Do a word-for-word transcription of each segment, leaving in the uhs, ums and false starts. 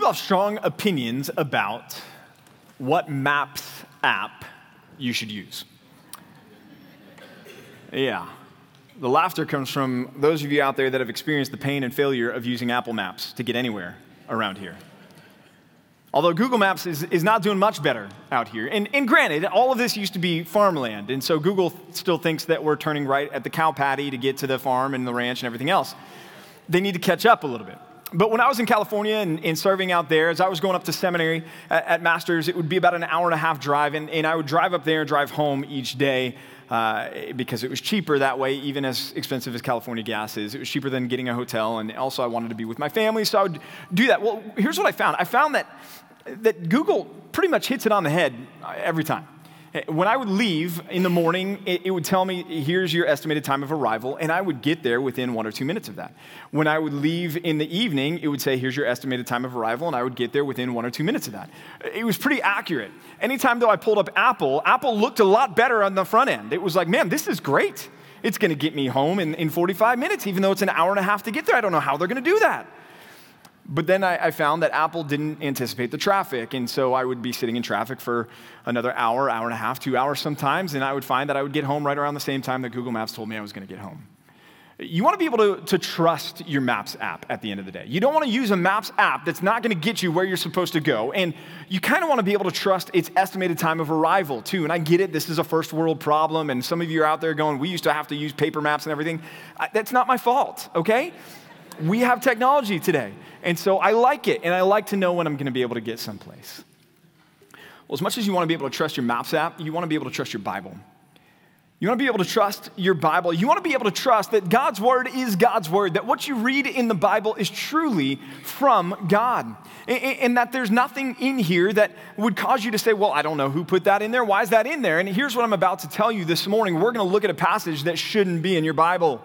people have strong opinions about what Maps app you should use. Yeah. The laughter comes from those of you out there that have experienced the pain and failure of using Apple Maps to get anywhere around here. Although Google Maps is, is not doing much better out here. And, and granted, all of this used to be farmland, and so Google still thinks that we're turning right at the cow patty to get to the farm and the ranch and everything else. They need to catch up a little bit. But when I was in California and, and serving out there, as I was going up to seminary at, at Masters, it would be about an hour and a half drive, and, and I would drive up there and drive home each day uh, because it was cheaper that way, even as expensive as California gas is. It was cheaper than getting a hotel, and also I wanted to be with my family, so I would do that. Well, here's what I found. I found that that Google pretty much hits it on the head every time. When I would leave in the morning, it, it would tell me, here's your estimated time of arrival, and I would get there within one or two minutes of that. When I would leave in the evening, it would say, here's your estimated time of arrival, and I would get there within one or two minutes of that. It was pretty accurate. Anytime, though, I pulled up Apple, Apple looked a lot better on the front end. It was like, man, this is great. It's going to get me home in, in forty-five minutes, even though it's an hour and a half to get there. I don't know how they're going to do that. But then I, I found that Apple didn't anticipate the traffic, and so I would be sitting in traffic for another hour, hour and a half, two hours sometimes, and I would find that I would get home right around the same time that Google Maps told me I was going to get home. You want to be able to, to trust your Maps app at the end of the day. You don't want to use a Maps app that's not going to get you where you're supposed to go, and you kind of want to be able to trust its estimated time of arrival, too. And I get it, this is a first world problem, and some of you are out there going, we used to have to use paper maps and everything. I, that's not my fault, okay? We have technology today, and so I like it, and I like to know when I'm going to be able to get someplace. Well, as much as you want to be able to trust your Maps app, you want to be able to trust your Bible. You want to be able to trust your Bible. You want to be able to trust that God's Word is God's Word, that what you read in the Bible is truly from God, and, and that there's nothing in here that would cause you to say, well, I don't know who put that in there. Why is that in there? And here's what I'm about to tell you this morning. We're going to look at a passage that shouldn't be in your Bible.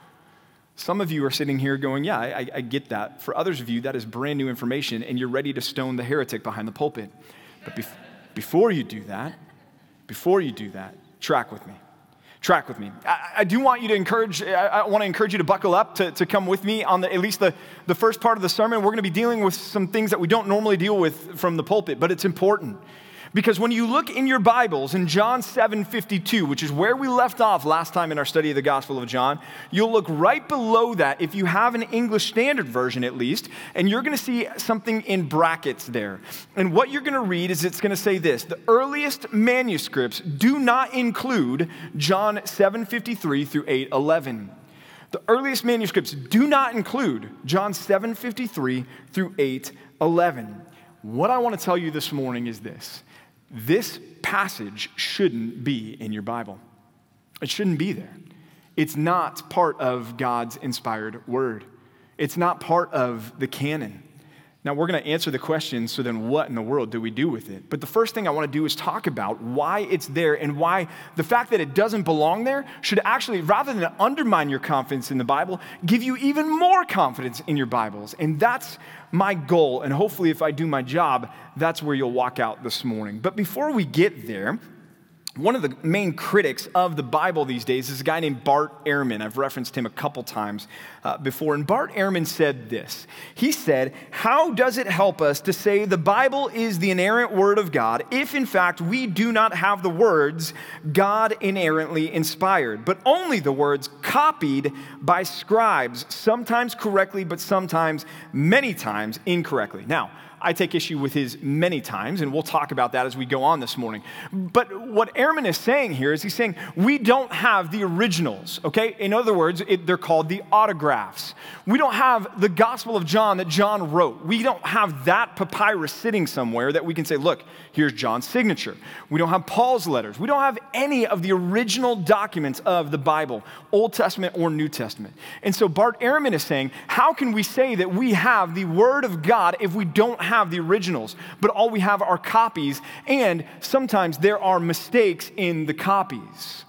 Some of you are sitting here going, yeah, I, I get that. For others of you, that is brand new information, and you're ready to stone the heretic behind the pulpit. But bef- before you do that, before you do that, track with me. Track with me. I, I do want you to encourage, I, I want to encourage you to buckle up, to, to come with me on the, at least the, the first part of the sermon. We're going to be dealing with some things that we don't normally deal with from the pulpit, but it's important. Because when you look in your Bibles in John seven fifty-two, which is where we left off last time in our study of the Gospel of John, you'll look right below that, if you have an English Standard Version at least, and you're going to see something in brackets there. And what you're going to read is it's going to say this: the earliest manuscripts do not include John seven fifty-three through eight eleven. The earliest manuscripts do not include John seven fifty-three through eight eleven. What I want to tell you this morning is this. This passage shouldn't be in your Bible. It shouldn't be there. It's not part of God's inspired word. It's not part of the canon. Now, we're going to answer the question, so then what in the world do we do with it? But the first thing I want to do is talk about why it's there and why the fact that it doesn't belong there should actually, rather than undermine your confidence in the Bible, give you even more confidence in your Bibles. And that's my goal, and hopefully if I do my job, that's where you'll walk out this morning. But before we get there, one of the main critics of the Bible these days is a guy named Bart Ehrman. I've referenced him a couple times uh, before. And Bart Ehrman said this. He said, how does it help us to say the Bible is the inerrant word of God if, in fact, we do not have the words God inerrantly inspired, but only the words copied by scribes, sometimes correctly, but sometimes, many times, incorrectly? Now, I take issue with his many times, and we'll talk about that as we go on this morning. But what Ehrman is saying here is he's saying we don't have the originals, okay? In other words, it, they're called the autographs. We don't have the Gospel of John that John wrote. We don't have that papyrus sitting somewhere that we can say, look, here's John's signature. We don't have Paul's letters. We don't have any of the original documents of the Bible, Old Testament or New Testament. And so Bart Ehrman is saying, how can we say that we have the Word of God if we don't have have the originals, but all we have are copies, and sometimes there are mistakes in the copies?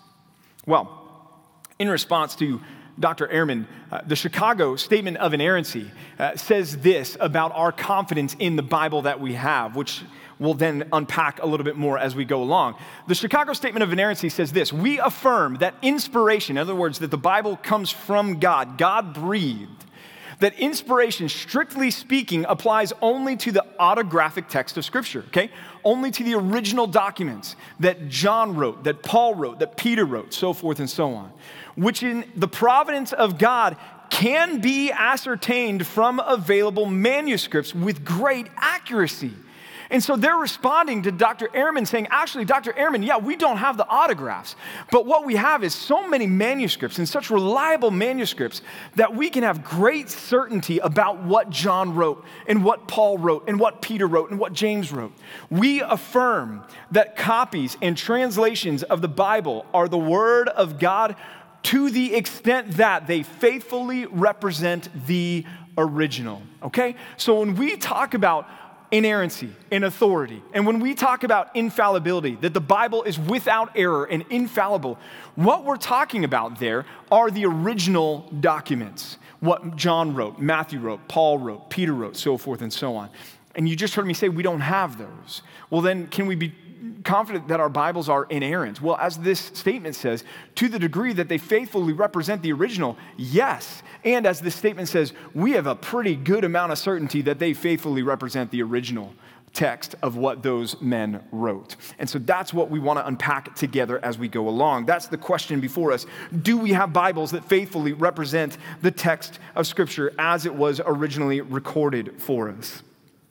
Well, in response to Doctor Ehrman, uh, the Chicago Statement of Inerrancy uh, says this about our confidence in the Bible that we have, which we'll then unpack a little bit more as we go along. The Chicago Statement of Inerrancy says this: we affirm that inspiration, in other words, that the Bible comes from God, God breathed, that inspiration, strictly speaking, applies only to the autographic text of Scripture, okay? Only to the original documents that John wrote, that Paul wrote, that Peter wrote, so forth and so on, which in the providence of God can be ascertained from available manuscripts with great accuracy. And so they're responding to Doctor Ehrman saying, actually, Doctor Ehrman, yeah, we don't have the autographs, but what we have is so many manuscripts and such reliable manuscripts that we can have great certainty about what John wrote and what Paul wrote and what Peter wrote and what James wrote. We affirm that copies and translations of the Bible are the Word of God to the extent that they faithfully represent the original, okay? So when we talk about inerrancy and authority, and when we talk about infallibility, that the Bible is without error and infallible, what we're talking about there are the original documents. What John wrote, Matthew wrote, Paul wrote, Peter wrote, so forth and so on. And you just heard me say we don't have those. Well, then can we be confident that our Bibles are inerrant? Well, as this statement says, to the degree that they faithfully represent the original, yes. And as this statement says, we have a pretty good amount of certainty that they faithfully represent the original text of what those men wrote. And so that's what we want to unpack together as we go along. That's the question before us. Do we have Bibles that faithfully represent the text of Scripture as it was originally recorded for us?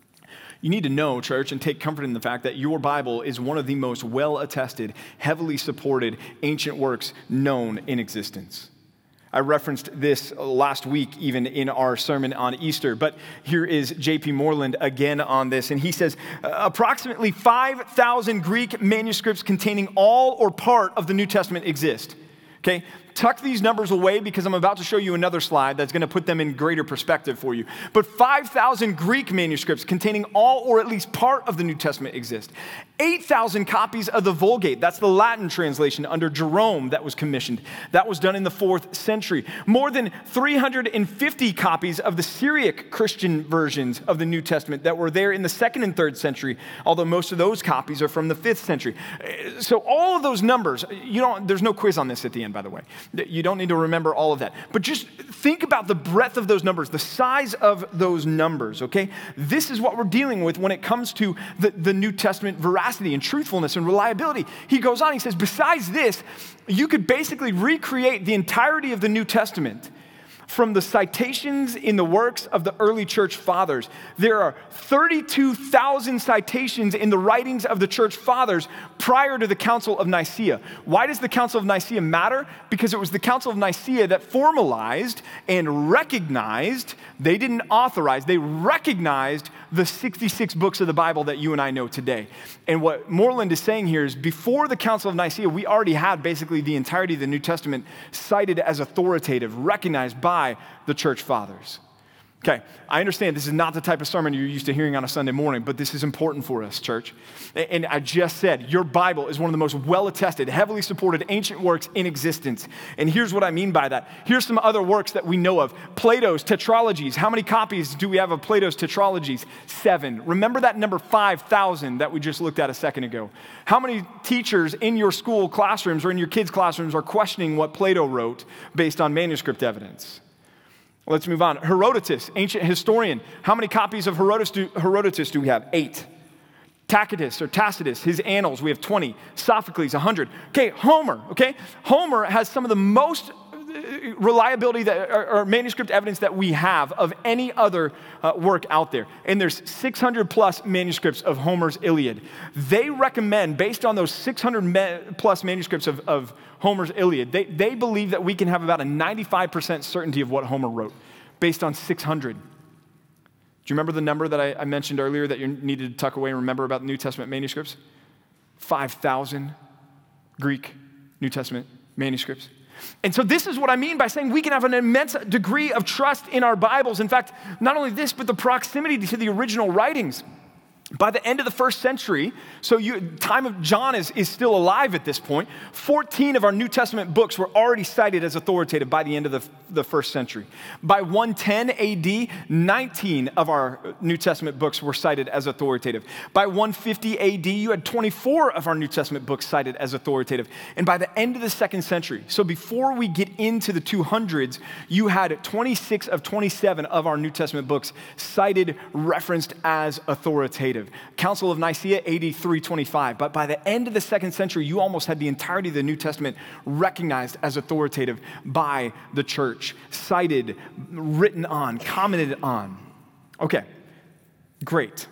You need to know, church, and take comfort in the fact that your Bible is one of the most well-attested, heavily supported ancient works known in existence. I referenced this last week, even in our sermon on Easter, but here is J P Moreland again on this, and he says, approximately five thousand Greek manuscripts containing all or part of the New Testament exist. Okay, tuck these numbers away because I'm about to show you another slide that's going to put them in greater perspective for you. But five thousand Greek manuscripts containing all or at least part of the New Testament exist. eight thousand copies of the Vulgate, that's the Latin translation under Jerome that was commissioned. That was done in the fourth century. More than three hundred fifty copies of the Syriac Christian versions of the New Testament that were there in the second and third century, although most of those copies are from the fifth century. So all of those numbers, you don't, there's no quiz on this at the end, by the way. You don't need to remember all of that. But just think about the breadth of those numbers, the size of those numbers, okay? This is what we're dealing with when it comes to the, the New Testament veracity and truthfulness and reliability. He goes on, he says, besides this, you could basically recreate the entirety of the New Testament from the citations in the works of the early church fathers. There are thirty-two thousand citations in the writings of the church fathers prior to the Council of Nicaea. Why does the Council of Nicaea matter? Because it was the Council of Nicaea that formalized and recognized, they didn't authorize, they recognized the sixty-six books of the Bible that you and I know today. And what Moreland is saying here is before the Council of Nicaea, we already had basically the entirety of the New Testament cited as authoritative, recognized by the church fathers. Okay, I understand this is not the type of sermon you're used to hearing on a Sunday morning, but this is important for us, church. And I just said, your Bible is one of the most well-attested, heavily supported ancient works in existence. And here's what I mean by that. Here's some other works that we know of. Plato's Tetralogies. How many copies do we have of Plato's Tetralogies? Seven. Remember that number five thousand that we just looked at a second ago. How many teachers in your school classrooms or in your kids' classrooms are questioning what Plato wrote based on manuscript evidence? Let's move on. Herodotus, ancient historian. How many copies of Herodotus do, Herodotus do we have? Eight. Tacitus or Tacitus, his annals, we have twenty. Sophocles, one hundred. Okay, Homer, okay? Homer has some of the most reliability that, or, or manuscript evidence that we have of any other uh, work out there. And there's six hundred plus manuscripts of Homer's Iliad. They recommend, based on those six hundred plus manuscripts of, of Homer's Iliad, they, they believe that we can have about a ninety-five percent certainty of what Homer wrote based on six hundred. Do you remember the number that I, I mentioned earlier that you needed to tuck away and remember about the New Testament manuscripts? five thousand Greek New Testament manuscripts. And so this is what I mean by saying we can have an immense degree of trust in our Bibles. In fact, not only this, but the proximity to the original writings. By the end of the first century, so you, time of John is, is still alive at this point, fourteen of our New Testament books were already cited as authoritative by the end of the, the first century. By one ten A D, nineteen of our New Testament books were cited as authoritative. By one fifty A D, you had twenty-four of our New Testament books cited as authoritative. And by the end of the second century, so before we get into the two hundreds, you had twenty-six of twenty-seven of our New Testament books cited, referenced as authoritative. Council of Nicaea, A D three twenty-five. But by the end of the second century, you almost had the entirety of the New Testament recognized as authoritative by the church, cited, written on, commented on. Okay, great.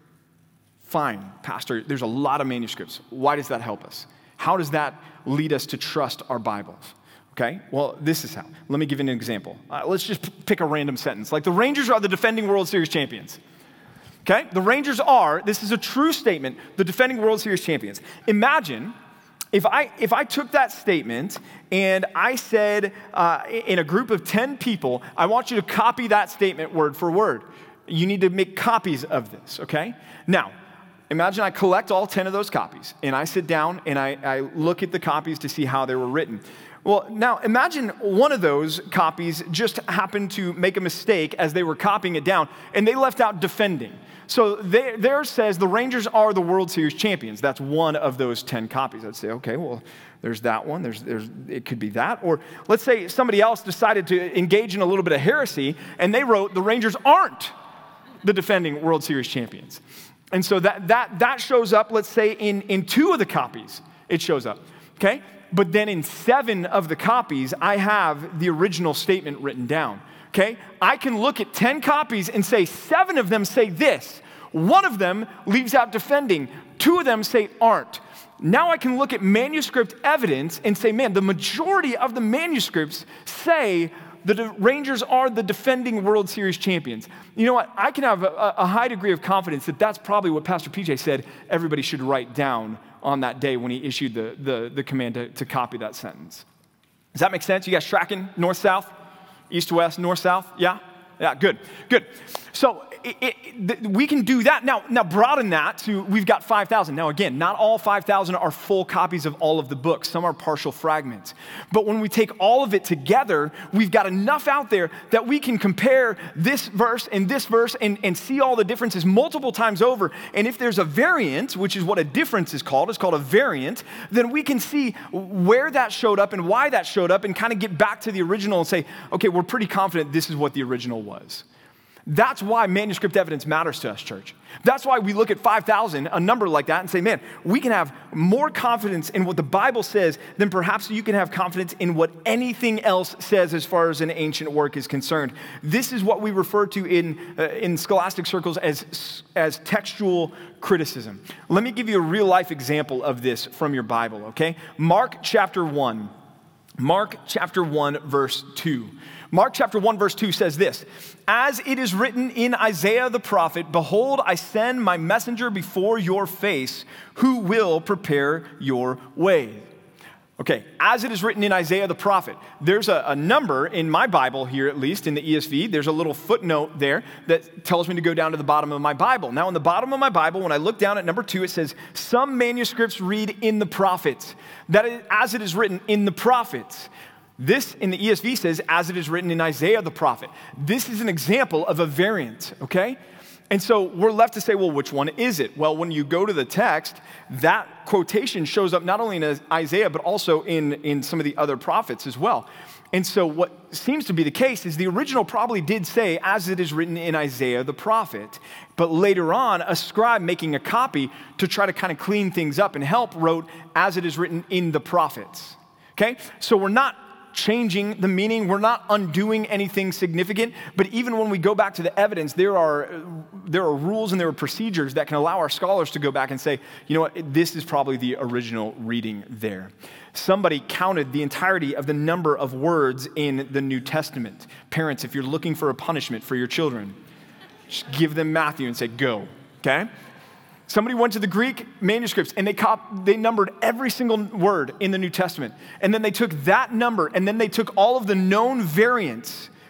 Fine, Pastor, there's a lot of manuscripts. Why does that help us? How does that lead us to trust our Bibles? Okay, well, this is how. Let me give you an example. Uh, let's just p- pick a random sentence. Like the Rangers are the defending World Series champions. Okay, the Rangers are, this is a true statement, the defending World Series champions. Imagine if I if I took that statement and I said uh, in a group of ten people, I want you to copy that statement word for word. You need to make copies of this, okay? Now, imagine I collect all ten of those copies and I sit down and I, I look at the copies to see how they were written. Well, now imagine one of those copies just happened to make a mistake as they were copying it down and they left out defending. So there, there says the Rangers are the World Series champions. That's one of those ten copies. I'd say, okay, well, there's that one. There's, there's, it could be that. Or let's say somebody else decided to engage in a little bit of heresy, and they wrote the Rangers aren't the defending World Series champions. And so that that that shows up, let's say, in, in two of the copies, it shows up, okay? But then in seven of the copies, I have the original statement written down. Okay, I can look at ten copies and say seven of them say this. One of them leaves out defending. Two of them say aren't. Now I can look at manuscript evidence and say, man, the majority of the manuscripts say the Rangers are the defending World Series champions. You know what? I can have a, a high degree of confidence that that's probably what Pastor P J said everybody should write down on that day when he issued the, the, the command to, to copy that sentence. Does that make sense? You guys tracking north, south? East, west, north, south? Yeah? Yeah, good, good. So it, it, th- we can do that. Now, now broaden that to, we've got five thousand. Now again, not all five thousand are full copies of all of the books. Some are partial fragments. But when we take all of it together, we've got enough out there that we can compare this verse and this verse and, and see all the differences multiple times over. And if there's a variant, which is what a difference is called, it's called a variant, then we can see where that showed up and why that showed up and kind of get back to the original and say, okay, we're pretty confident this is what the original was. That's why manuscript evidence matters to us, church. That's why we look at five thousand, a number like that, and say, man, we can have more confidence in what the Bible says than perhaps you can have confidence in what anything else says as far as an ancient work is concerned. This is what we refer to in, uh, in scholastic circles as, as textual criticism. Let me give you a real-life example of this from your Bible, okay? Mark chapter one. Mark chapter one, verse two. Mark chapter one, verse two says this, as it is written in Isaiah the prophet, behold, I send my messenger before your face who will prepare your way. Okay, as it is written in Isaiah the prophet, there's a, a number in my Bible here, at least in the E S V, there's a little footnote there that tells me to go down to the bottom of my Bible. Now, in the bottom of my Bible, when I look down at number two, it says, some manuscripts read in the prophets. That is, as it is written in the prophets. This in the E S V says, as it is written in Isaiah the prophet. This is an example of a variant, okay? And so we're left to say, well, which one is it? Well, when you go to the text, that quotation shows up not only in Isaiah, but also in, in some of the other prophets as well. And so what seems to be the case is the original probably did say, as it is written in Isaiah the prophet. But later on, a scribe making a copy to try to kind of clean things up and help wrote, as it is written in the prophets. Okay? So we're not changing the meaning. We're not undoing anything significant. But even when we go back to the evidence, there are there are rules and there are procedures that can allow our scholars to go back and say, you know what, this is probably the original reading there. Somebody counted the entirety of the number of words in the New Testament. Parents, if you're looking for a punishment for your children, just give them Matthew and say, go, okay? Somebody went to the Greek manuscripts and they cop, they numbered every single word in the New Testament. And then they took that number and then they took all of the known variants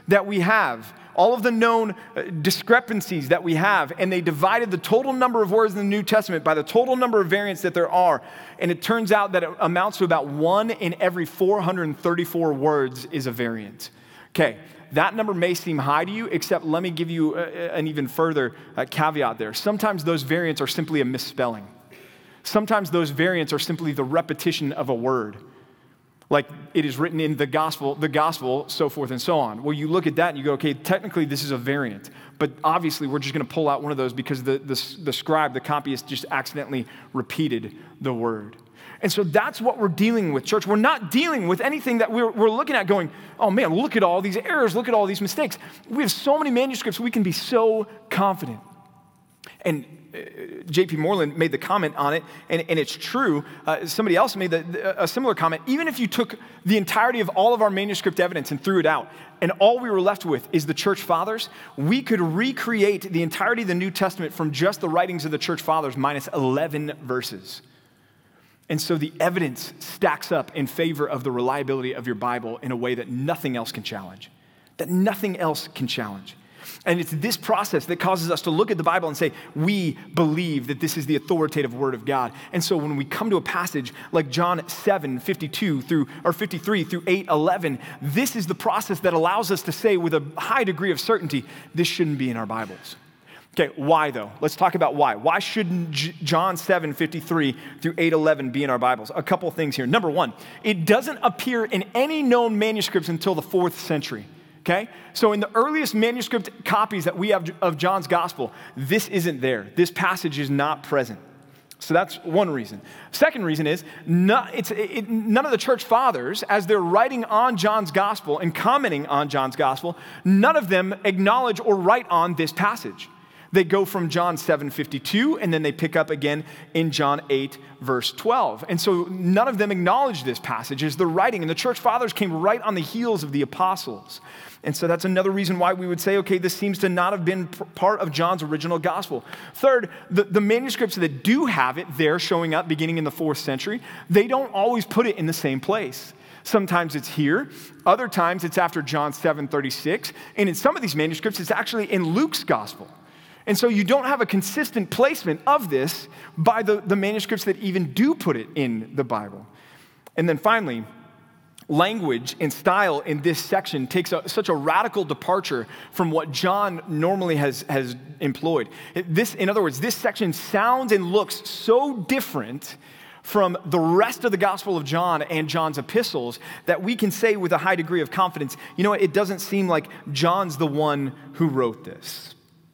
that we have, all of the known discrepancies that we have, and they divided the total number of words in the New Testament by the total number of variants that there are, and it turns out that it amounts to about one in every four hundred thirty-four words is a variant. Okay, that number may seem high to you, except let me give you a, an even further uh, caveat there. Sometimes those variants are simply a misspelling. Sometimes those variants are simply the repetition of a word. Like it is written in the gospel, the gospel, so forth and so on. Well, you look at that and you go, okay, technically this is a variant. But obviously we're just going to pull out one of those because the, the, the scribe, the copyist, just accidentally repeated the word. And so that's what we're dealing with, church. We're not dealing with anything that we're, we're looking at going, oh man, look at all these errors, look at all these mistakes. We have so many manuscripts, we can be so confident. And J P Moreland made the comment on it, and, and it's true. Uh, somebody else made the, a similar comment. Even if you took the entirety of all of our manuscript evidence and threw it out, and all we were left with is the church fathers, we could recreate the entirety of the New Testament from just the writings of the church fathers minus eleven verses. And so the evidence stacks up in favor of the reliability of your Bible in a way that nothing else can challenge, that nothing else can challenge. And it's this process that causes us to look at the Bible and say, we believe that this is the authoritative word of God. And so when we come to a passage like John seven, fifty-two through, or fifty-three through eight, eleven, this is the process that allows us to say with a high degree of certainty, this shouldn't be in our Bibles. Okay, why though? Let's talk about why. Why shouldn't J- John seven, fifty-three through eight, eleven be in our Bibles? A couple things here. Number one, it doesn't appear in any known manuscripts until the fourth century. Okay? So in the earliest manuscript copies that we have of John's gospel, this isn't there. This passage is not present. So that's one reason. Second reason is not, it's, it, none of the church fathers, as they're writing on John's gospel and commenting on John's gospel, none of them acknowledge or write on this passage. They go from John seven fifty-two, and then they pick up again in John eight, verse twelve. And so none of them acknowledge this passage as they're writing, and the church fathers came right on the heels of the apostles. And so that's another reason why we would say, okay, this seems to not have been p- part of John's original gospel. Third, the, the manuscripts that do have it there showing up beginning in the fourth century, they don't always put it in the same place. Sometimes it's here, other times it's after John seven thirty-six, and in some of these manuscripts, it's actually in Luke's gospel. And so you don't have a consistent placement of this by the, the manuscripts that even do put it in the Bible. And then finally, language and style in this section takes a, such a radical departure from what John normally has, has employed. This, in other words, this section sounds and looks so different from the rest of the Gospel of John and John's epistles that we can say with a high degree of confidence, you know what, it doesn't seem like John's the one who wrote this.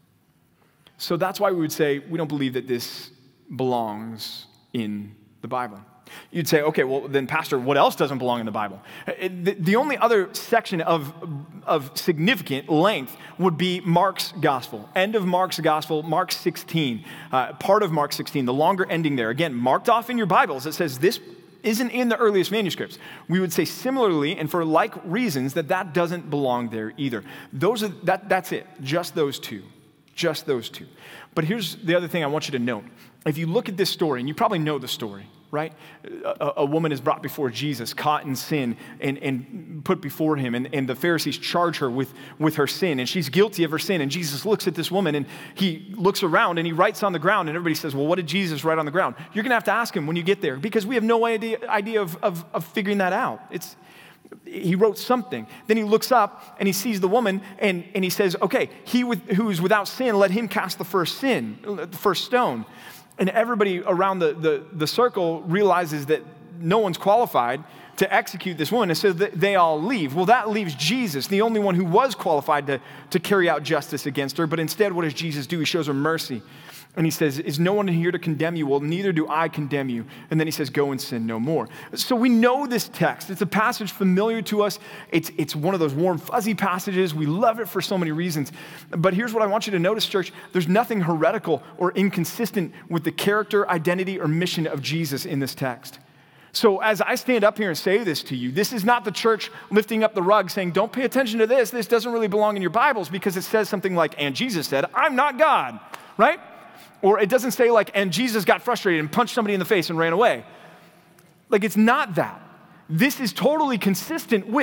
So that's why we would say we don't believe that this belongs in the Bible. You'd say, okay, well then, Pastor, what else doesn't belong in the Bible? The, the only other section of, of significant length would be Mark's gospel. End of Mark's gospel, Mark sixteen. Uh, part of Mark sixteen, the longer ending there. Again, marked off in your Bibles, it says this isn't in the earliest manuscripts. We would say similarly, and for like reasons, that that doesn't belong there either. Those are, that, that's it, just those two. Just those two. But here's the other thing I want you to note. If you look at this story, and you probably know the story, right? A, a woman is brought before Jesus, caught in sin, and, and put before him, and, and the Pharisees charge her with, with her sin, and she's guilty of her sin, and Jesus looks at this woman, and he looks around, and he writes on the ground, and everybody says, well, what did Jesus write on the ground? You're going to have to ask him when you get there, because we have no idea, idea of, of, of figuring that out. It's He wrote something. Then he looks up and he sees the woman and, and he says, okay, he with, who is without sin, let him cast the first sin, the first stone. And everybody around the, the, the circle realizes that no one's qualified to execute this woman. And so they all leave. Well, that leaves Jesus, the only one who was qualified to, to carry out justice against her. But instead, what does Jesus do? He shows her mercy. And he says, is no one here to condemn you? Well, neither do I condemn you. And then he says, go and sin no more. So we know this text. It's a passage familiar to us. It's, it's one of those warm, fuzzy passages. We love it for so many reasons. But here's what I want you to notice, church. There's nothing heretical or inconsistent with the character, identity, or mission of Jesus in this text. So as I stand up here and say this to you, this is not the church lifting up the rug saying, don't pay attention to this. This doesn't really belong in your Bibles because it says something like, and Jesus said, I'm not God, right? Or it doesn't say like, and Jesus got frustrated and punched somebody in the face and ran away. Like, it's not that. This is totally consistent with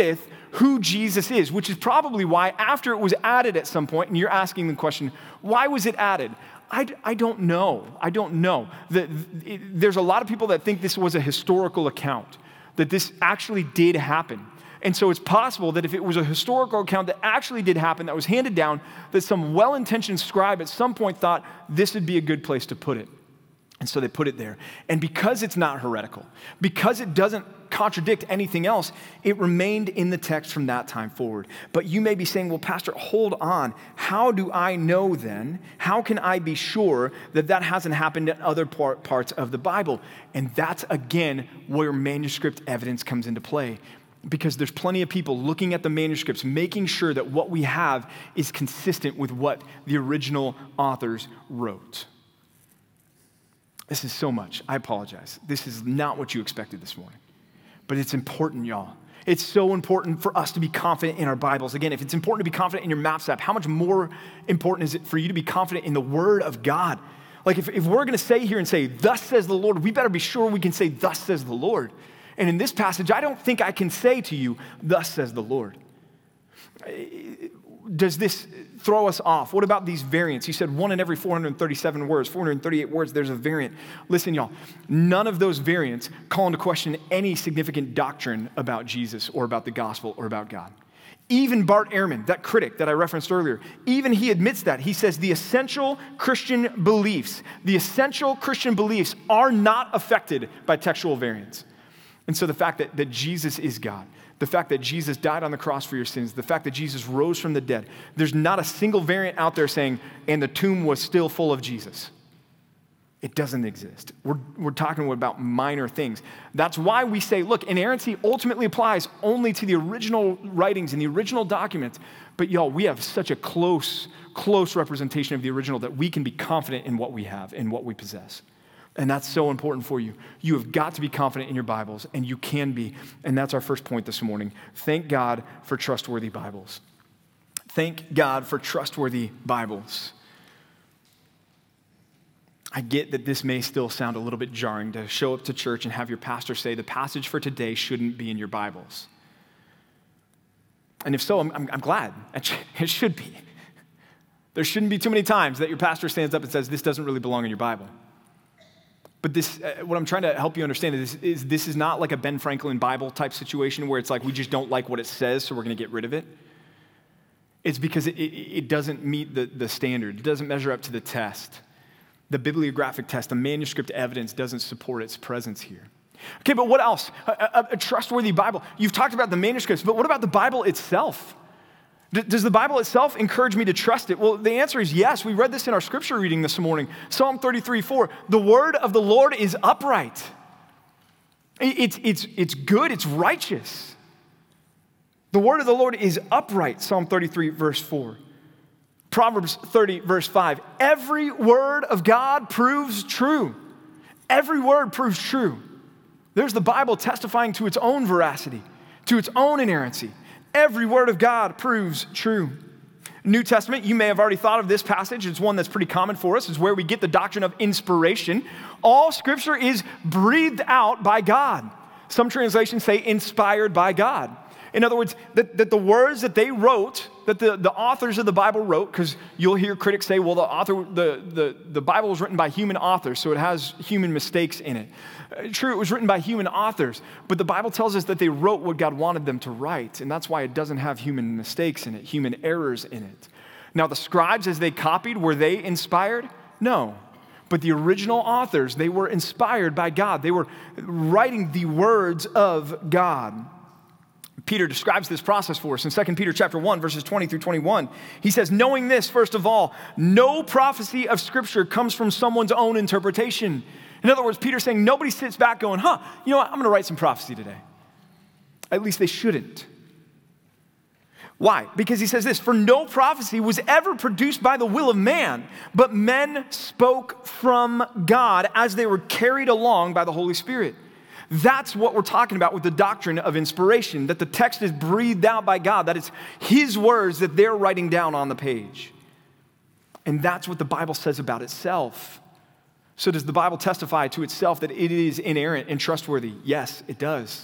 who Jesus is, which is probably why after it was added at some point, and you're asking the question, why was it added? I, I don't know. I don't know. The, it, there's a lot of people that think this was a historical account, that this actually did happen. And so it's possible that if it was a historical account that actually did happen, that was handed down, that some well-intentioned scribe at some point thought this would be a good place to put it. And so they put it there. And because it's not heretical, because it doesn't contradict anything else, it remained in the text from that time forward. But you may be saying, well, Pastor, hold on. How do I know then? How can I be sure that that hasn't happened in other part, parts of the Bible? And that's, again, where manuscript evidence comes into play. Because there's plenty of people looking at the manuscripts, making sure that what we have is consistent with what the original authors wrote. This is so much. I apologize. This is not what you expected this morning. But it's important, y'all. It's so important for us to be confident in our Bibles. Again, if it's important to be confident in your Maps app, how much more important is it for you to be confident in the Word of God? Like if, if we're going to say here and say, thus says the Lord, we better be sure we can say, thus says the Lord. And in this passage, I don't think I can say to you, thus says the Lord. Does this throw us off? What about these variants? You said one in every four hundred thirty-seven words, four hundred thirty-eight words, there's a variant. Listen, y'all, none of those variants call into question any significant doctrine about Jesus or about the gospel or about God. Even Bart Ehrman, that critic that I referenced earlier, even he admits that. He says the essential Christian beliefs, the essential Christian beliefs are not affected by textual variants. And so the fact that, that Jesus is God, the fact that Jesus died on the cross for your sins, the fact that Jesus rose from the dead, there's not a single variant out there saying, and the tomb was still full of Jesus. It doesn't exist. We're, we're talking about minor things. That's why we say, look, inerrancy ultimately applies only to the original writings and the original documents. But y'all, we have such a close, close representation of the original that we can be confident in what we have and what we possess. And that's so important for you. You have got to be confident in your Bibles, and you can be. And that's our first point this morning. Thank God for trustworthy Bibles. Thank God for trustworthy Bibles. I get that this may still sound a little bit jarring to show up to church and have your pastor say, the passage for today shouldn't be in your Bibles. And if so, I'm, I'm, I'm glad. It should be. There shouldn't be too many times that your pastor stands up and says, this doesn't really belong in your Bible. But this, uh, what I'm trying to help you understand is, is this is not like a Ben Franklin Bible type situation where it's like we just don't like what it says, so we're going to get rid of it. It's because it, it, it doesn't meet the, the standard. It doesn't measure up to the test. The bibliographic test, the manuscript evidence doesn't support its presence here. Okay, but what else? A, a, a trustworthy Bible. You've talked about the manuscripts, but what about the Bible itself? Does the Bible itself encourage me to trust it? Well, the answer is yes. We read this in our scripture reading this morning. Psalm thirty-three four. The word of the Lord is upright. It's, it's, it's good. It's righteous. The word of the Lord is upright. Psalm thirty-three verse four. Proverbs thirty verse five. Every word of God proves true. Every word proves true. There's the Bible testifying to its own veracity, to its own inerrancy. Every word of God proves true. New Testament, you may have already thought of this passage. It's one that's pretty common for us. It's where we get the doctrine of inspiration. All Scripture is breathed out by God. Some translations say inspired by God. In other words, that, that the words that they wrote, that the, the authors of the Bible wrote, because you'll hear critics say, well, the author, the, the, the Bible was written by human authors, so it has human mistakes in it. True, it was written by human authors, but the Bible tells us that they wrote what God wanted them to write, and that's why it doesn't have human mistakes in it, human errors in it. Now, the scribes, as they copied, were they inspired? No. But the original authors, they were inspired by God. They were writing the words of God. Peter describes this process for us in Second Peter chapter one, verses twenty through twenty-one. He says, knowing this, first of all, no prophecy of Scripture comes from someone's own interpretation. In other words, Peter's saying nobody sits back going, huh, you know what, I'm going to write some prophecy today. At least they shouldn't. Why? Because he says this, for no prophecy was ever produced by the will of man, but men spoke from God as they were carried along by the Holy Spirit. That's what we're talking about with the doctrine of inspiration, that the text is breathed out by God, that it's His words that they're writing down on the page. And that's what the Bible says about itself. So does the Bible testify to itself that it is inerrant and trustworthy? Yes, it does.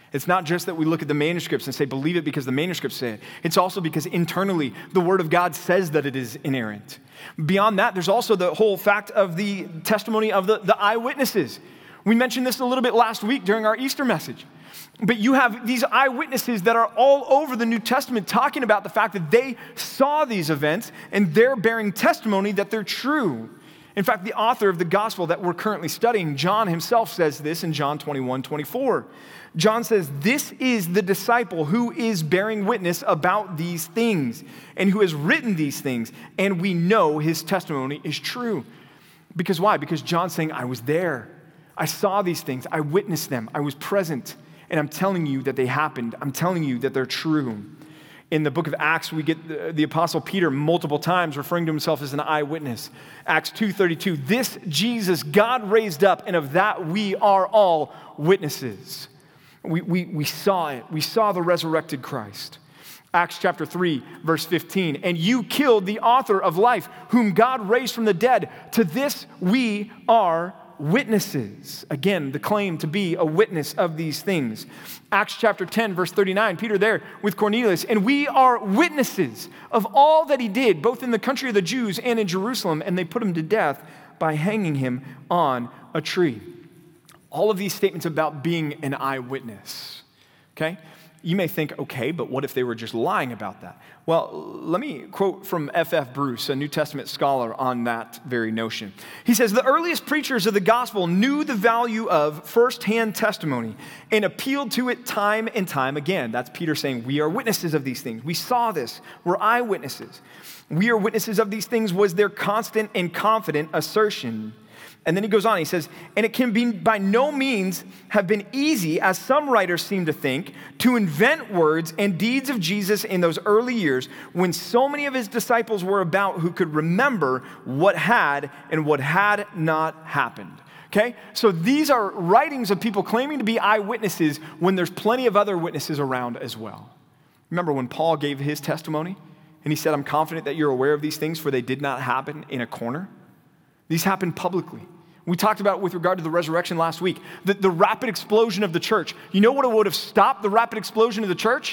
It's not just that we look at the manuscripts and say, believe it because the manuscripts say it. It's also because internally, the Word of God says that it is inerrant. Beyond that, there's also the whole fact of the testimony of the, the eyewitnesses. We mentioned this a little bit last week during our Easter message. But you have these eyewitnesses that are all over the New Testament talking about the fact that they saw these events and they're bearing testimony that they're true. In fact, the author of the gospel that we're currently studying, John himself says this in John twenty-one twenty-four. John says, this is the disciple who is bearing witness about these things and who has written these things, and we know his testimony is true. Because why? Because John's saying, I was there. I saw these things. I witnessed them. I was present. And I'm telling you that they happened. I'm telling you that they're true. In the book of Acts, we get the, the Apostle Peter multiple times referring to himself as an eyewitness. Acts two thirty-two, this Jesus God raised up, and of that we are all witnesses. We, we, we saw it. We saw the resurrected Christ. Acts chapter three, verse fifteen, and you killed the author of life, whom God raised from the dead. To this we are witnesses. Again, the claim to be a witness of these things. Acts chapter ten, verse thirty-nine, Peter there with Cornelius, and we are witnesses of all that he did, both in the country of the Jews and in Jerusalem, and they put him to death by hanging him on a tree. All of these statements about being an eyewitness, okay? You may think, okay, but what if they were just lying about that? Well, let me quote from F F Bruce, a New Testament scholar, on that very notion. He says, the earliest preachers of the gospel knew the value of firsthand testimony and appealed to it time and time again. That's Peter saying, we are witnesses of these things. We saw this. We're eyewitnesses. We are witnesses of these things was their constant and confident assertion. And then he goes on, he says, and it can be by no means have been easy, as some writers seem to think, to invent words and deeds of Jesus in those early years when so many of his disciples were about who could remember what had and what had not happened. Okay? So these are writings of people claiming to be eyewitnesses when there's plenty of other witnesses around as well. Remember when Paul gave his testimony and he said, I'm confident that you're aware of these things, for they did not happen in a corner. These happened publicly. We talked about with regard to the resurrection last week, the, the rapid explosion of the church. You know what would have stopped the rapid explosion of the church?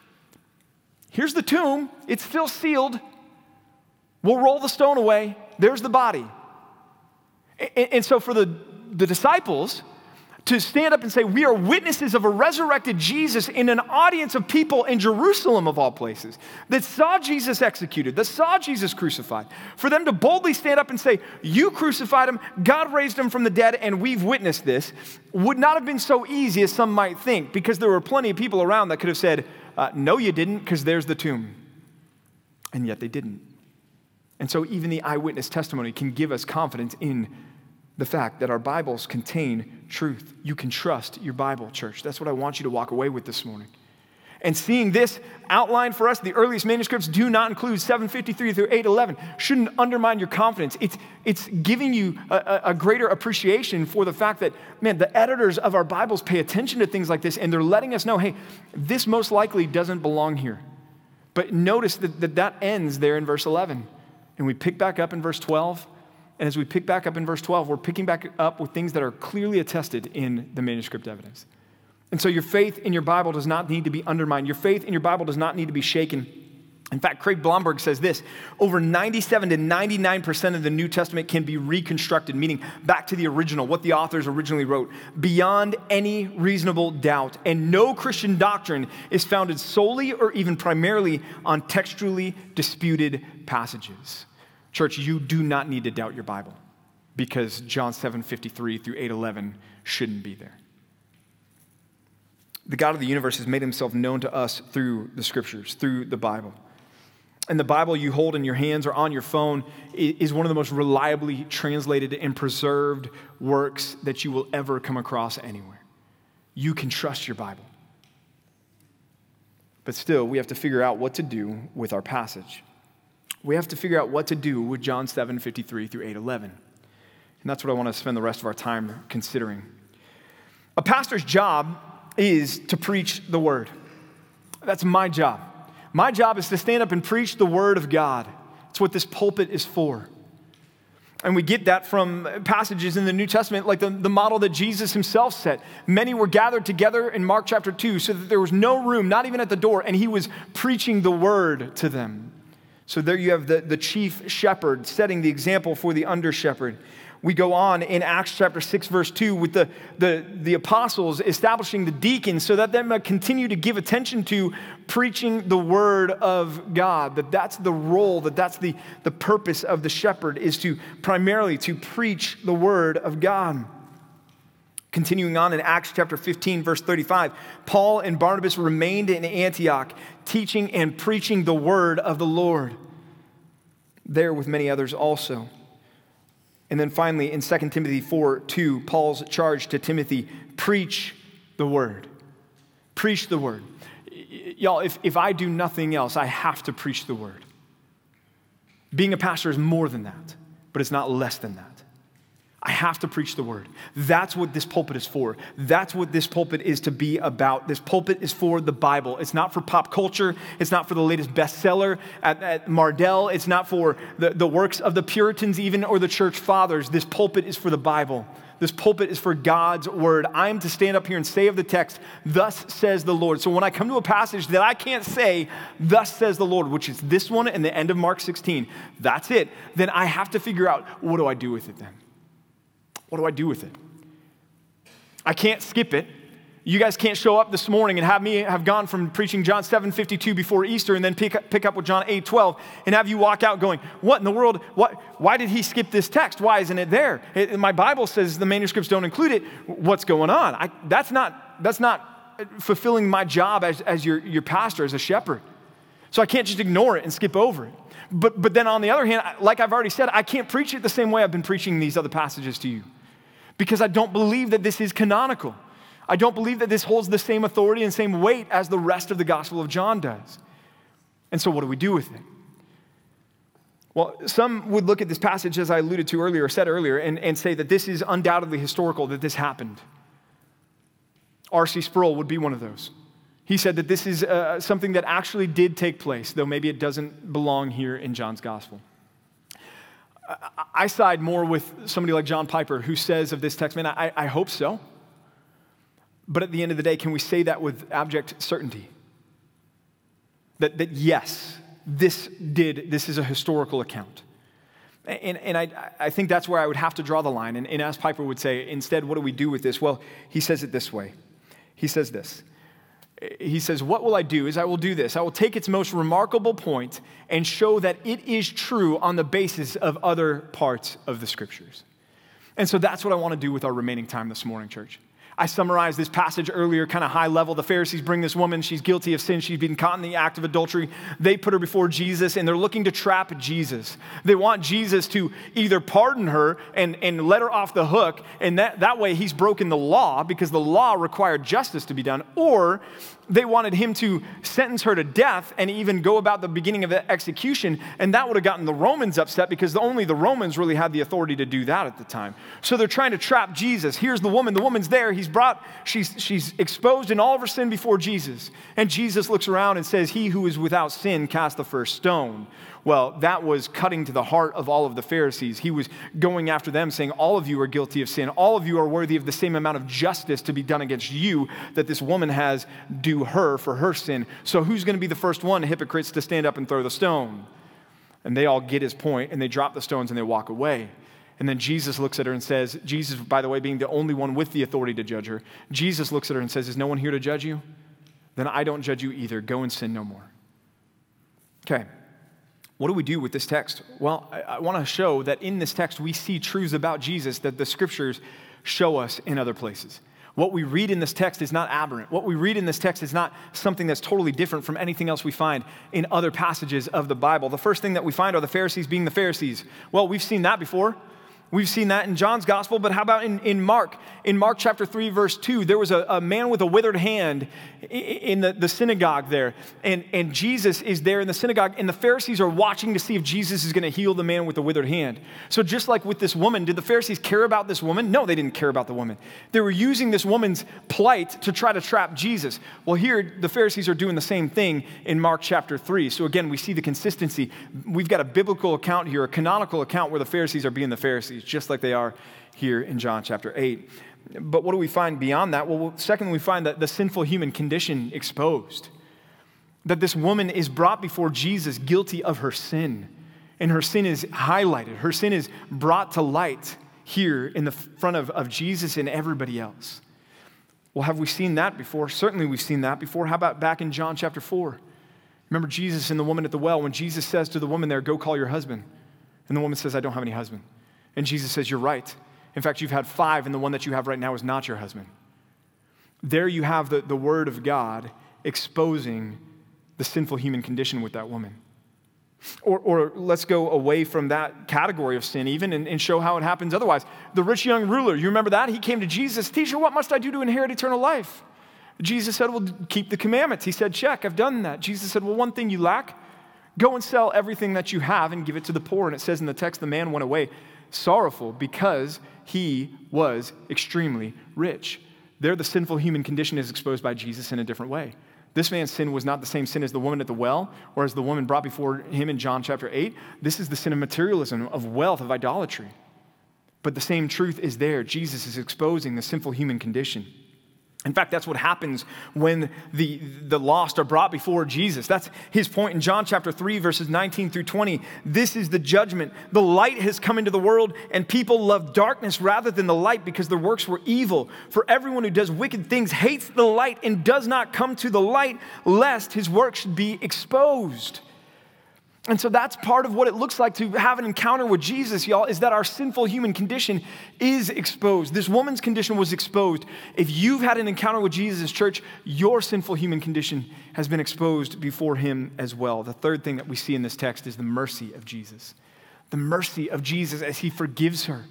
Here's the tomb. It's still sealed. We'll roll the stone away. There's the body. And, and so for the, the disciples to stand up and say, we are witnesses of a resurrected Jesus in an audience of people in Jerusalem, of all places, that saw Jesus executed, that saw Jesus crucified. For them to boldly stand up and say, you crucified him, God raised him from the dead, and we've witnessed this, would not have been so easy as some might think, because there were plenty of people around that could have said, uh, no, you didn't, because there's the tomb. And yet they didn't. And so even the eyewitness testimony can give us confidence in the fact that our Bibles contain truth. You can trust your Bible, church. That's what I want you to walk away with this morning. And seeing this outlined for us, the earliest manuscripts do not include seven fifty-three through eight eleven, shouldn't undermine your confidence. It's, it's giving you a, a greater appreciation for the fact that, man, the editors of our Bibles pay attention to things like this, and they're letting us know, hey, this most likely doesn't belong here. But notice that that, that ends there in verse eleven. And we pick back up in verse twelve. And as we pick back up in verse twelve, we're picking back up with things that are clearly attested in the manuscript evidence. And so your faith in your Bible does not need to be undermined. Your faith in your Bible does not need to be shaken. In fact, Craig Blomberg says this, over ninety-seven to ninety-nine percent of the New Testament can be reconstructed, meaning back to the original, what the authors originally wrote, beyond any reasonable doubt. And no Christian doctrine is founded solely or even primarily on textually disputed passages. Church, you do not need to doubt your Bible because John seven fifty-three through eight eleven shouldn't be there. The God of the universe has made himself known to us through the scriptures, through the Bible. And the Bible you hold in your hands or on your phone is one of the most reliably translated and preserved works that you will ever come across anywhere. You can trust your Bible. But still, we have to figure out what to do with our passage. We have to figure out what to do with John seven fifty-three through eight eleven. And that's what I want to spend the rest of our time considering. A pastor's job is to preach the word. That's my job. My job is to stand up and preach the word of God. It's what this pulpit is for. And we get that from passages in the New Testament, like the, the model that Jesus himself set. Many were gathered together in Mark chapter two, so that there was no room, not even at the door, and he was preaching the word to them. So there you have the, the chief shepherd setting the example for the under shepherd. We go on in Acts chapter six, verse two, with the, the, the apostles establishing the deacons so that they might continue to give attention to preaching the word of God. That that's the role, that that's the, the purpose of the shepherd, is to primarily to preach the word of God. Continuing on in Acts chapter fifteen, verse thirty-five, Paul and Barnabas remained in Antioch, teaching and preaching the word of the Lord, there with many others also. And then finally, in Second Timothy four two, Paul's charge to Timothy, preach the word. Preach the word. Y'all, if, if I do nothing else, I have to preach the word. Being a pastor is more than that, but it's not less than that. I have to preach the word. That's what this pulpit is for. That's what this pulpit is to be about. This pulpit is for the Bible. It's not for pop culture. It's not for the latest bestseller at, at Mardel. It's not for the, the works of the Puritans even or the church fathers. This pulpit is for the Bible. This pulpit is for God's word. I am to stand up here and say of the text, thus says the Lord. So when I come to a passage that I can't say, thus says the Lord, which is this one and the end of Mark sixteen, that's it, then I have to figure out, what do I do with it then? What do I do with it? I can't skip it. You guys can't show up this morning and have me have gone from preaching John seven fifty-two before Easter and then pick up, pick up with John eight twelve and have you walk out going, what in the world? What? Why did he skip this text? Why isn't it there? It, my Bible says the manuscripts don't include it. What's going on? I, that's not that's not fulfilling my job as, as your, your pastor, as a shepherd. So I can't just ignore it and skip over it. But, but then on the other hand, like I've already said, I can't preach it the same way I've been preaching these other passages to you, because I don't believe that this is canonical. I don't believe that this holds the same authority and same weight as the rest of the Gospel of John does. And so what do we do with it? Well, some would look at this passage, as I alluded to earlier, or said earlier, and, and say that this is undoubtedly historical, that this happened. R C Sproul would be one of those. He said that this is uh, something that actually did take place, though maybe it doesn't belong here in John's Gospel. I side more with somebody like John Piper, who says of this text, man, I, I hope so. But at the end of the day, can we say that with abject certainty? That, that yes, this did, this is a historical account. And, and I, I think that's where I would have to draw the line. And, and as Piper would say, instead, what do we do with this? Well, he says it this way. He says this. He says, what will I do is I will do this. I will take its most remarkable point and show that it is true on the basis of other parts of the scriptures. And so that's what I want to do with our remaining time this morning, church. I summarized this passage earlier, kind of high level. The Pharisees bring this woman. She's guilty of sin. She's been caught in the act of adultery. They put her before Jesus, and they're looking to trap Jesus. They want Jesus to either pardon her and, and let her off the hook, and that, that way he's broken the law because the law required justice to be done, or they wanted him to sentence her to death and even go about the beginning of the execution, and that would have gotten the Romans upset because only the Romans really had the authority to do that at the time. So they're trying to trap Jesus. Here's the woman. The woman's there. He's brought, she's, she's exposed in all of her sin before Jesus. And Jesus looks around and says, he who is without sin cast the first stone. Well, that was cutting to the heart of all of the Pharisees. He was going after them saying, all of you are guilty of sin. All of you are worthy of the same amount of justice to be done against you that this woman has due her for her sin. So who's going to be the first one, hypocrites, to stand up and throw the stone? And they all get his point, and they drop the stones and they walk away. And then Jesus looks at her and says, Jesus, by the way, being the only one with the authority to judge her, Jesus looks at her and says, is no one here to judge you? Then I don't judge you either. Go and sin no more. Okay. What do we do with this text? Well, I, I want to show that in this text we see truths about Jesus that the scriptures show us in other places. What we read in this text is not aberrant. What we read in this text is not something that's totally different from anything else we find in other passages of the Bible. The first thing that we find are the Pharisees being the Pharisees. Well, we've seen that before. We've seen that in John's gospel, but how about in, in Mark? In Mark chapter three, verse two, there was a, a man with a withered hand in the, the synagogue there. And, and Jesus is there in the synagogue, and the Pharisees are watching to see if Jesus is going to heal the man with the withered hand. So just like with this woman, did the Pharisees care about this woman? No, they didn't care about the woman. They were using this woman's plight to try to trap Jesus. Well, here, the Pharisees are doing the same thing in Mark chapter three. So again, we see the consistency. We've got a biblical account here, a canonical account where the Pharisees are being the Pharisees, just like they are here in John chapter eight. But what do we find beyond that? Well, secondly, we find that the sinful human condition exposed. That this woman is brought before Jesus guilty of her sin. And her sin is highlighted. Her sin is brought to light here in the front of, of Jesus and everybody else. Well, have we seen that before? Certainly we've seen that before. How about back in John chapter four? Remember Jesus and the woman at the well, when Jesus says to the woman there, go call your husband. And the woman says, I don't have any husband. And Jesus says, you're right. In fact, you've had five, and the one that you have right now is not your husband. There you have the, the word of God exposing the sinful human condition with that woman. Or, or let's go away from that category of sin even and, and show how it happens otherwise. The rich young ruler, you remember that? He came to Jesus, teacher, what must I do to inherit eternal life? Jesus said, well, keep the commandments. He said, check, I've done that. Jesus said, well, one thing you lack, go and sell everything that you have and give it to the poor. And it says in the text, the man went away sorrowful because he was extremely rich. There, the sinful human condition is exposed by Jesus in a different way. This man's sin was not the same sin as the woman at the well or as the woman brought before him in John chapter eight. This is the sin of materialism, of wealth, of idolatry. But the same truth is there. Jesus is exposing the sinful human condition. In fact, that's what happens when the, the lost are brought before Jesus. That's his point in John chapter three, verses nineteen through twenty. This is the judgment. The light has come into the world, and people love darkness rather than the light because their works were evil. For everyone who does wicked things hates the light and does not come to the light, lest his work should be exposed. And so that's part of what it looks like to have an encounter with Jesus, y'all, is that our sinful human condition is exposed. This woman's condition was exposed. If you've had an encounter with Jesus, church, your sinful human condition has been exposed before him as well. The third thing that we see in this text is the mercy of Jesus. The mercy of Jesus as he forgives her.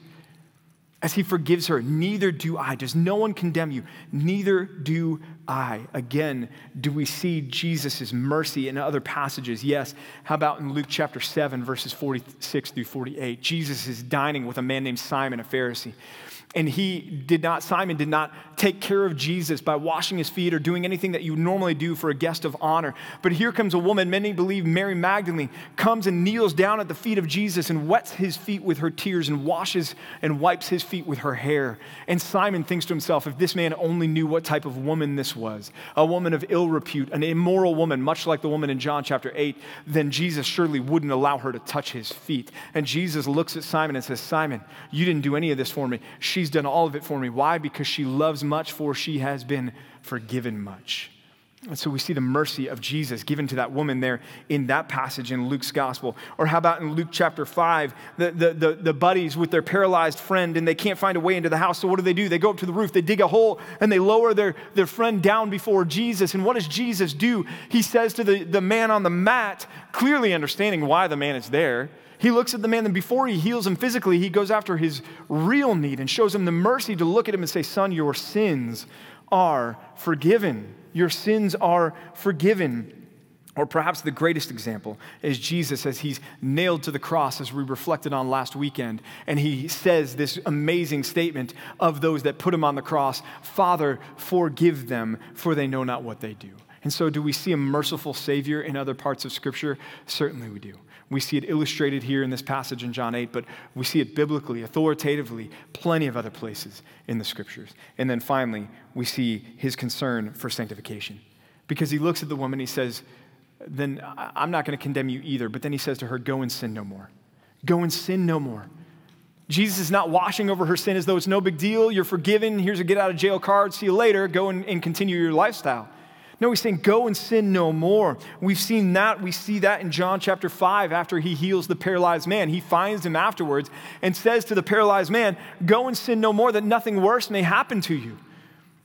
As he forgives her, neither do I. Does no one condemn you? Neither do I. Again, do we see Jesus' mercy in other passages? Yes. How about in Luke chapter seven, verses forty-six through forty-eight? Jesus is dining with a man named Simon, a Pharisee. And he did not, Simon did not take care of Jesus by washing his feet or doing anything that you would normally do for a guest of honor. But here comes a woman, many believe Mary Magdalene, comes and kneels down at the feet of Jesus and wets his feet with her tears and washes and wipes his feet with her hair. And Simon thinks to himself, if this man only knew what type of woman this was, a woman of ill repute, an immoral woman, much like the woman in John chapter eight, then Jesus surely wouldn't allow her to touch his feet. And Jesus looks at Simon and says, Simon, you didn't do any of this for me. She She's done all of it for me. Why? Because she loves much, for she has been forgiven much. And so we see the mercy of Jesus given to that woman there in that passage in Luke's gospel. Or how about in Luke chapter five, the, the, the, the buddies with their paralyzed friend, and they can't find a way into the house. So what do they do? They go up to the roof, they dig a hole, and they lower their, their friend down before Jesus. And what does Jesus do? He says to the, the man on the mat, clearly understanding why the man is there, he looks at the man, and before he heals him physically, he goes after his real need and shows him the mercy to look at him and say, son, your sins are forgiven. Your sins are forgiven. Or perhaps the greatest example is Jesus as he's nailed to the cross, as we reflected on last weekend. And he says this amazing statement of those that put him on the cross, Father, forgive them, for they know not what they do. And so do we see a merciful Savior in other parts of Scripture? Certainly we do. We see it illustrated here in this passage in John eight, but we see it biblically, authoritatively, plenty of other places in the Scriptures. And then finally, we see his concern for sanctification. Because he looks at the woman, he says, then I'm not going to condemn you either. But then he says to her, go and sin no more. Go and sin no more. Jesus is not washing over her sin as though it's no big deal. You're forgiven. Here's a get out of jail card. See you later. Go and, and continue your lifestyle. No, he's saying, go and sin no more. We've seen that. We see that in John chapter five after he heals the paralyzed man. He finds him afterwards and says to the paralyzed man, go and sin no more, that nothing worse may happen to you.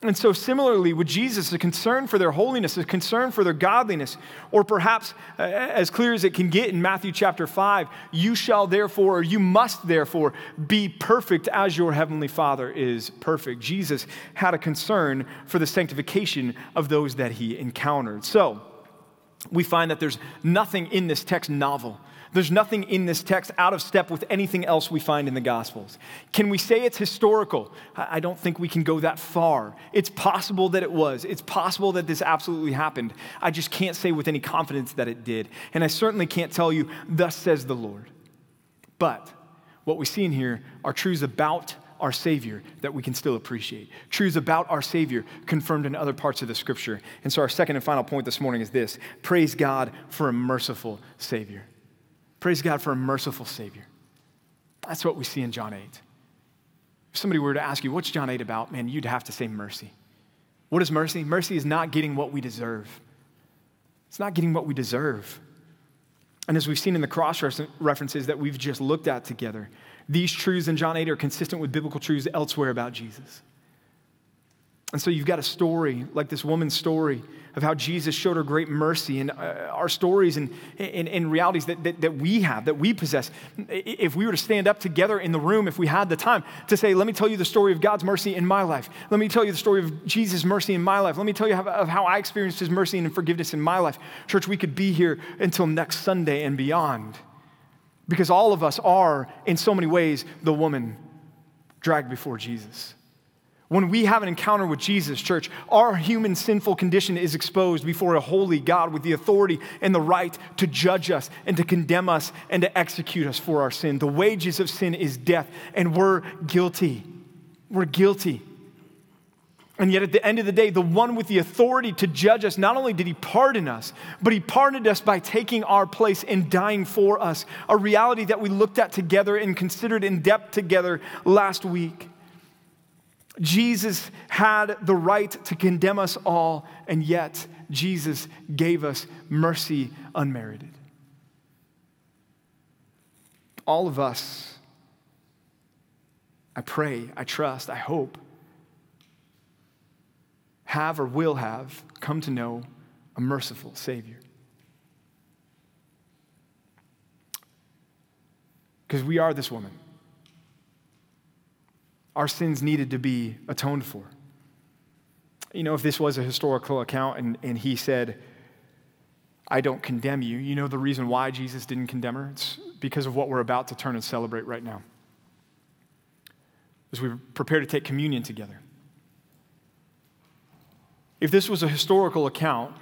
And so similarly with Jesus, a concern for their holiness, a concern for their godliness, or perhaps uh, as clear as it can get in Matthew chapter five, you shall therefore, or you must therefore be perfect as your heavenly Father is perfect. Jesus had a concern for the sanctification of those that he encountered. So we find that there's nothing in this text novel. There's nothing in this text out of step with anything else we find in the Gospels. Can we say it's historical? I don't think we can go that far. It's possible that it was. It's possible that this absolutely happened. I just can't say with any confidence that it did. And I certainly can't tell you, thus says the Lord. But what we see in here are truths about our Savior that we can still appreciate. Truths about our Savior confirmed in other parts of the Scripture. And so our second and final point this morning is this: praise God for a merciful Savior. Praise God for a merciful Savior. That's what we see in John eight. If somebody were to ask you, what's John eight about? Man, you'd have to say mercy. What is mercy? Mercy is not getting what we deserve. It's not getting what we deserve. And as we've seen in the cross references that we've just looked at together, these truths in John eight are consistent with biblical truths elsewhere about Jesus. And so you've got a story like this woman's story of how Jesus showed her great mercy, and uh, our stories and, and, and realities that, that, that we have, that we possess. If we were to stand up together in the room, if we had the time to say, let me tell you the story of God's mercy in my life. Let me tell you the story of Jesus' mercy in my life. Let me tell you how, of how I experienced his mercy and forgiveness in my life. Church, we could be here until next Sunday and beyond, because all of us are, in so many ways, the woman dragged before Jesus. When we have an encounter with Jesus, church, our human sinful condition is exposed before a holy God with the authority and the right to judge us and to condemn us and to execute us for our sin. The wages of sin is death, and we're guilty. We're guilty. And yet at the end of the day, the one with the authority to judge us, not only did he pardon us, but he pardoned us by taking our place and dying for us, a reality that we looked at together and considered in depth together last week. Jesus had the right to condemn us all, and yet Jesus gave us mercy unmerited. All of us, I pray, I trust, I hope, have or will have come to know a merciful Savior. Because we are this woman. Our sins needed to be atoned for. You know, if this was a historical account and, and he said, I don't condemn you, you know the reason why Jesus didn't condemn her? It's because of what we're about to turn and celebrate right now. As we prepare to take communion together. If this was a historical account,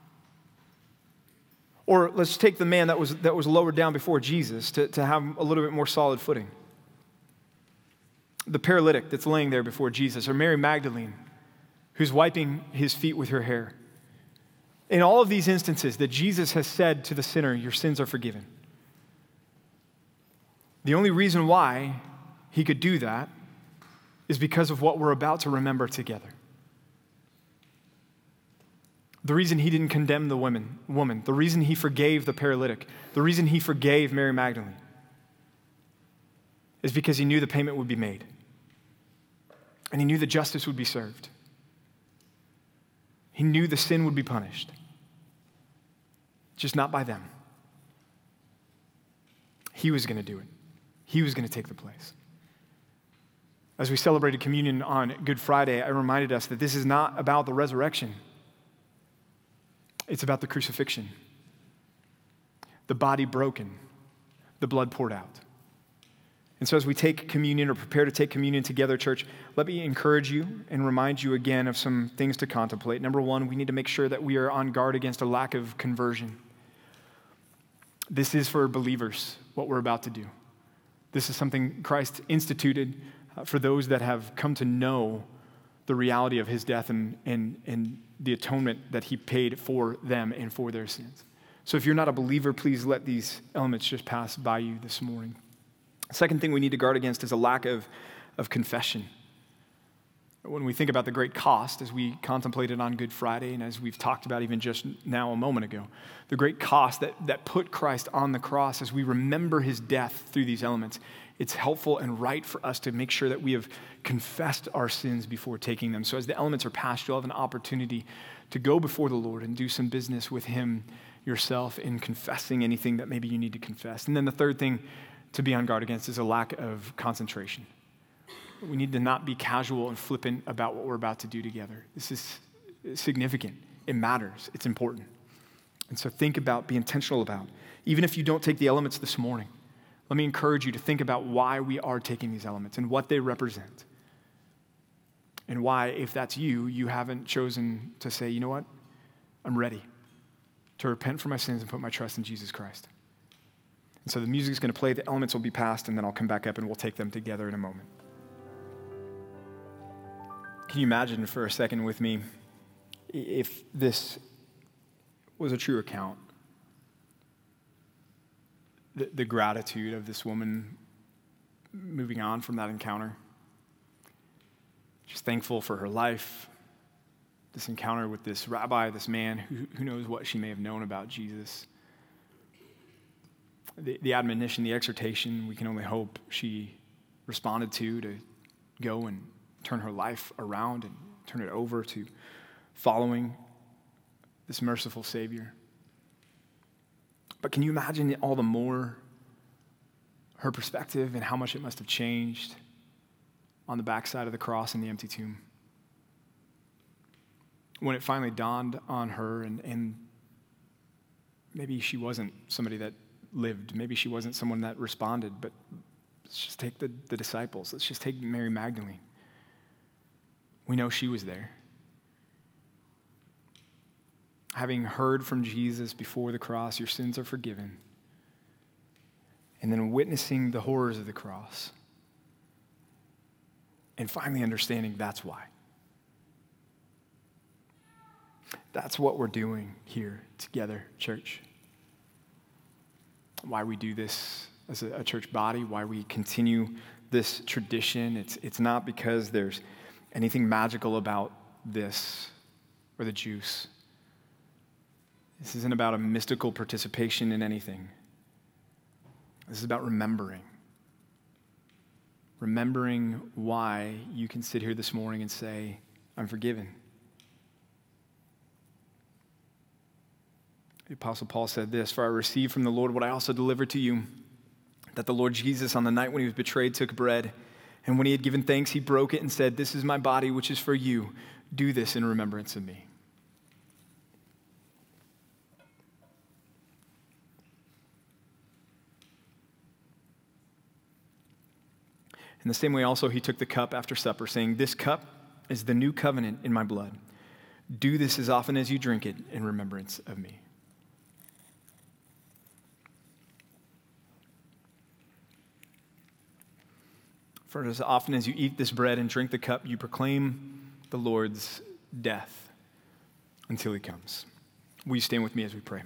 or let's take the man that was, that was lowered down before Jesus to, to have a little bit more solid footing. The paralytic that's laying there before Jesus, or Mary Magdalene, who's wiping his feet with her hair. In all of these instances that Jesus has said to the sinner, your sins are forgiven. The only reason why he could do that is because of what we're about to remember together. The reason he didn't condemn the woman, woman, the reason he forgave the paralytic, the reason he forgave Mary Magdalene is because he knew the payment would be made. And he knew that justice would be served. He knew the sin would be punished. Just not by them. He was going to do it. He was going to take the place. As we celebrated communion on Good Friday, I reminded us that this is not about the resurrection. It's about the crucifixion. The body broken, the blood poured out. And so as we take communion or prepare to take communion together, church, let me encourage you and remind you again of some things to contemplate. Number one, we need to make sure that we are on guard against a lack of conversion. This is for believers, what we're about to do. This is something Christ instituted for those that have come to know the reality of his death and, and, and the atonement that he paid for them and for their sins. So if you're not a believer, please let these elements just pass by you this morning. Second thing we need to guard against is a lack of, of confession. When we think about the great cost, as we contemplated on Good Friday, and as we've talked about even just now a moment ago, the great cost that, that put Christ on the cross, as we remember his death through these elements, it's helpful and right for us to make sure that we have confessed our sins before taking them. So as the elements are passed, you'll have an opportunity to go before the Lord and do some business with him yourself in confessing anything that maybe you need to confess. And then the third thing to be on guard against is a lack of concentration. We need to not be casual and flippant about what we're about to do together. This is significant. It matters. It's important. And so think about, be intentional about. Even if you don't take the elements this morning, let me encourage you to think about why we are taking these elements and what they represent. And why, if that's you, you haven't chosen to say, you know what? I'm ready to repent for my sins and put my trust in Jesus Christ. And so the music's going to play, the elements will be passed, and then I'll come back up and we'll take them together in a moment. Can you imagine for a second with me if this was a true account? The, the gratitude of this woman moving on from that encounter. She's thankful for her life, this encounter with this rabbi, this man, who, who knows what she may have known about Jesus. The, the admonition, the exhortation, we can only hope she responded to, to go and turn her life around and turn it over to following this merciful Savior. But can you imagine all the more her perspective and how much it must have changed on the backside of the cross and the empty tomb? When it finally dawned on her, and, and maybe she wasn't somebody that lived, maybe she wasn't someone that responded, but let's just take the, the disciples. Let's just take Mary Magdalene. We know she was there. Having heard from Jesus before the cross, your sins are forgiven. And then witnessing the horrors of the cross. And finally understanding that's why. That's what we're doing here together, church. Why we do this as a, a church body, why we continue this tradition. It's, it's not because there's anything magical about this or the juice. This isn't about a mystical participation in anything. This is about remembering. Remembering why you can sit here this morning and say, I'm forgiven. The Apostle Paul said this, for I received from the Lord what I also delivered to you, that the Lord Jesus on the night when he was betrayed took bread, and when he had given thanks, he broke it and said, this is my body, which is for you. Do this in remembrance of me. In the same way also he took the cup after supper, saying, this cup is the new covenant in my blood. Do this as often as you drink it in remembrance of me. For as often as you eat this bread and drink the cup, you proclaim the Lord's death until he comes. Will you stand with me as we pray?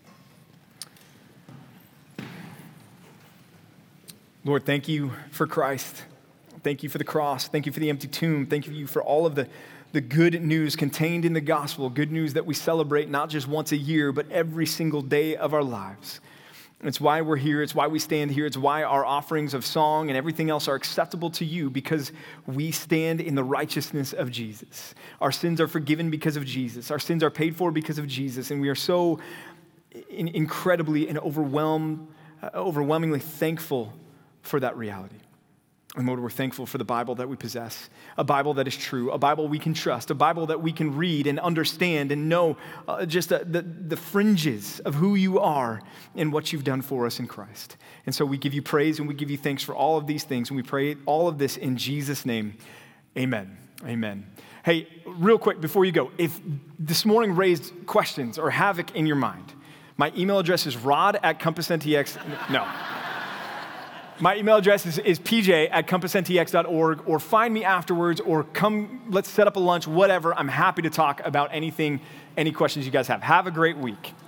Lord, thank you for Christ. Thank you for the cross. Thank you for the empty tomb. Thank you for all of the, the good news contained in the gospel, good news that we celebrate not just once a year, but every single day of our lives. It's why we're here. It's why we stand here. It's why our offerings of song and everything else are acceptable to you, because we stand in the righteousness of Jesus. Our sins are forgiven because of Jesus. Our sins are paid for because of Jesus. And we are so in- incredibly and overwhelmed, uh, overwhelmingly thankful for that reality. And Lord, we're thankful for the Bible that we possess, a Bible that is true, a Bible we can trust, a Bible that we can read and understand and know uh, just the, the, the fringes of who you are and what you've done for us in Christ. And so we give you praise and we give you thanks for all of these things. And we pray all of this in Jesus' name. Amen. Amen. Hey, real quick before you go, if this morning raised questions or havoc in your mind, my email address is rod at compass n t x. No. My email address is, is p j at compass n t x dot org, or find me afterwards, or come, let's set up a lunch, whatever. I'm happy to talk about anything, any questions you guys have. Have a great week.